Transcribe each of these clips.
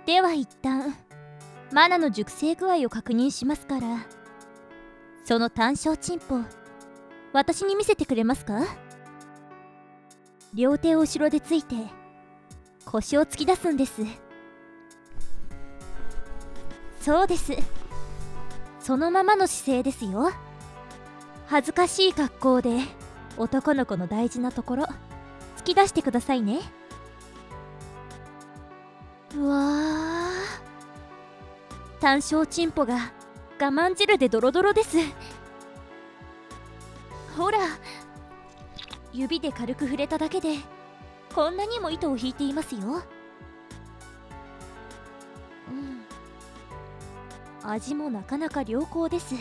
では一旦マナの熟成具合を確認しますから、その単焦チンポ私に見せてくれますか？両手を後ろでついて腰を突き出すんです。そうです、そのままの姿勢ですよ。恥ずかしい格好で男の子の大事なところ突き出してくださいね。うわー、単焦チンポが我慢汁でドロドロです。ほら、指で軽く触れただけでこんなにも糸を引いていますよ。味もなかなか良好です。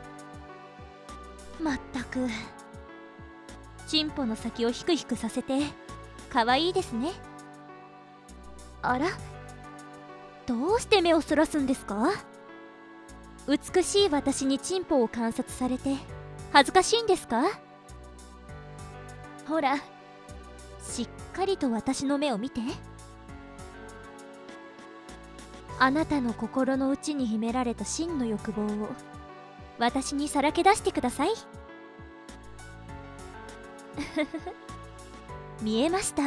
まったくチンポの先をヒクヒクさせて可愛いですね。あら、どうして目をそらすんですか？美しい私にチンポを観察されて恥ずかしいんですか？ほら、しっかりと私の目を見て。あなたの心の内に秘められた真の欲望を私にさらけ出してください。見えました。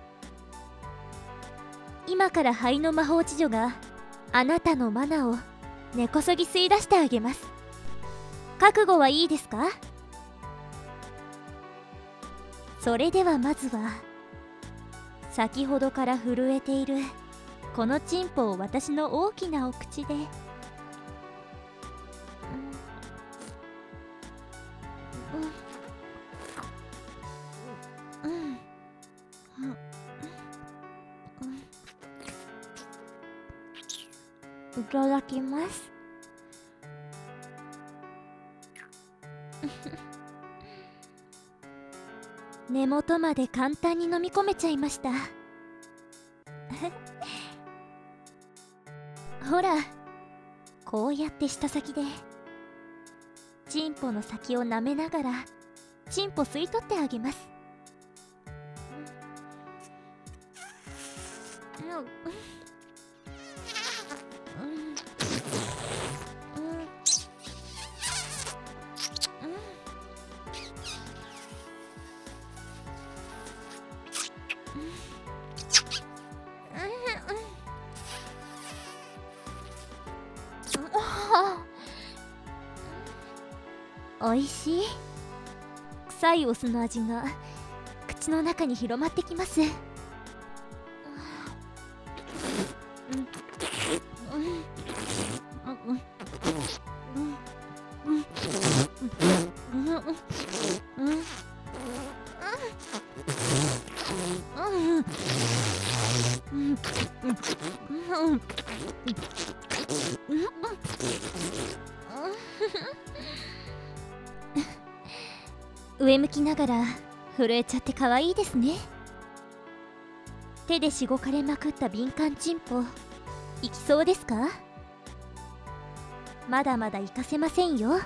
今から灰の魔法知女があなたのマナを根こそぎ吸い出してあげます。覚悟はいいですか？それではまずは先ほどから震えているこのチンポを私の大きなお口でいただきます。根元まで簡単に飲み込めちゃいました。ほら、こうやって舌先でチンポの先を舐めながらチンポ吸い取ってあげます。おいしい。臭いお酢の味が口の中に広まってきます。上向きながら震えちゃって可愛いですね。手でしごかれまくった敏感チンポいきそうですか？まだまだ行かせませんよ。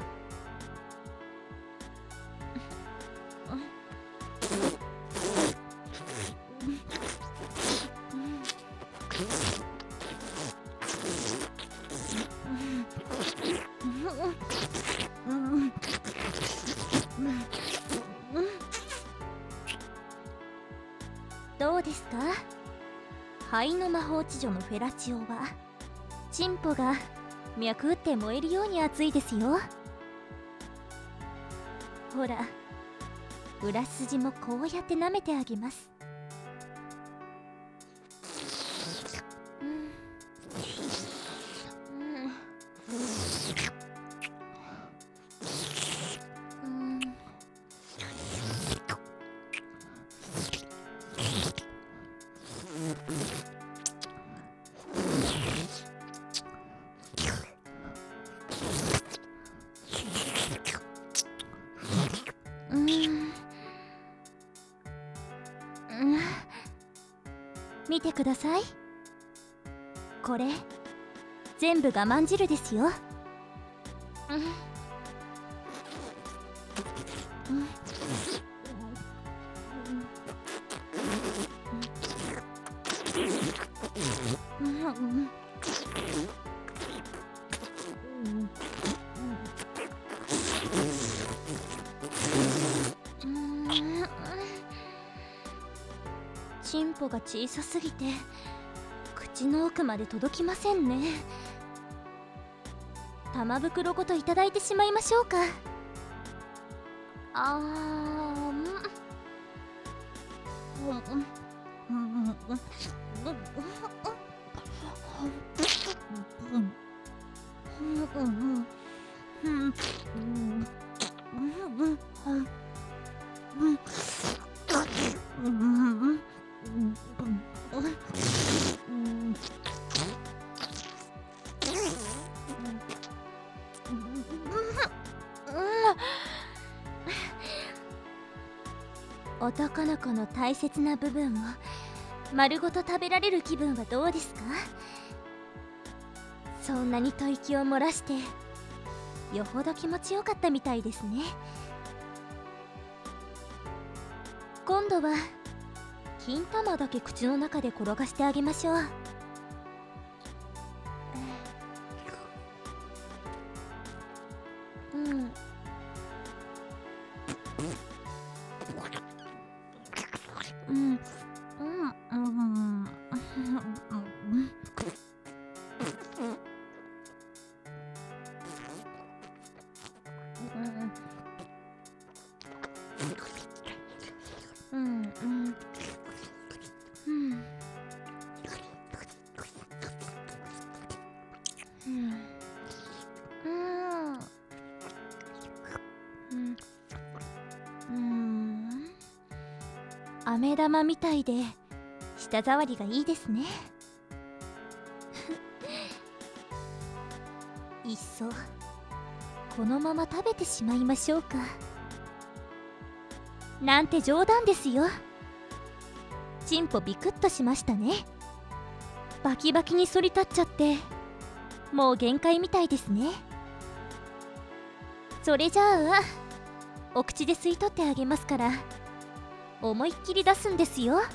どうですか？灰の魔法知女のフェラチオはチンポが脈打って燃えるように熱いですよ。ほら、裏筋もこうやって舐めてあげます。見てください。これ全部我慢汁ですよ。 チンポが小さすぎて口の奥まで届きませんね。玉袋ごといただいてしまいましょうか。男の子の大切な部分を丸ごと食べられる気分はどうですか？そんなに吐息を漏らしてよほど気持ちよかったみたいですね。今度は金玉だけ口の中で転がしてあげましょう。飴玉みたいで舌触りがいいですね。いっそこのまま食べてしまいましょうか。なんて冗談ですよ。チンポビクッとしましたね。バキバキに反り立っちゃってもう限界みたいですね。それじゃあお口で吸い取ってあげますから思いっきり出すんですよ。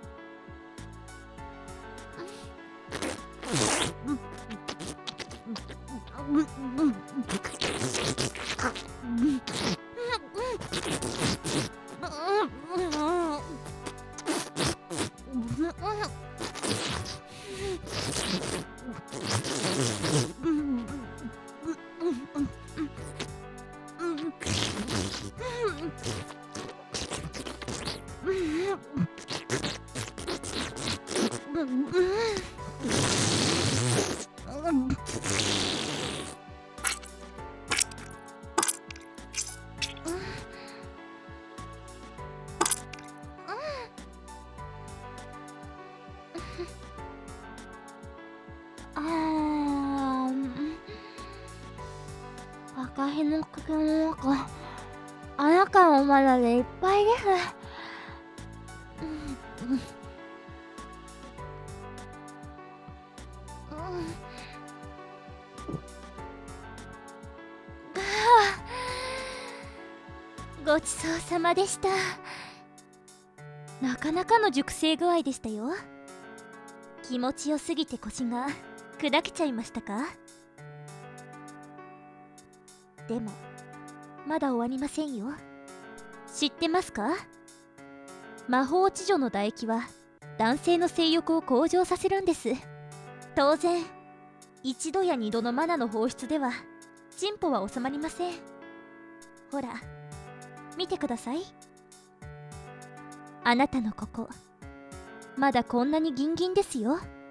赤への口の中、あなたもまだでいっぱいです。ごちそうさまでした。なかなかの熟成具合でしたよ。気持ちよすぎて腰が砕けちゃいましたか？でもまだ終わりませんよ。知ってますか？魔法知女の唾液は男性の性欲を向上させるんです。当然一度や二度のマナの放出ではチンポは収まりません。ほら見てください。あなたのここまだこんなにギンギンですよ。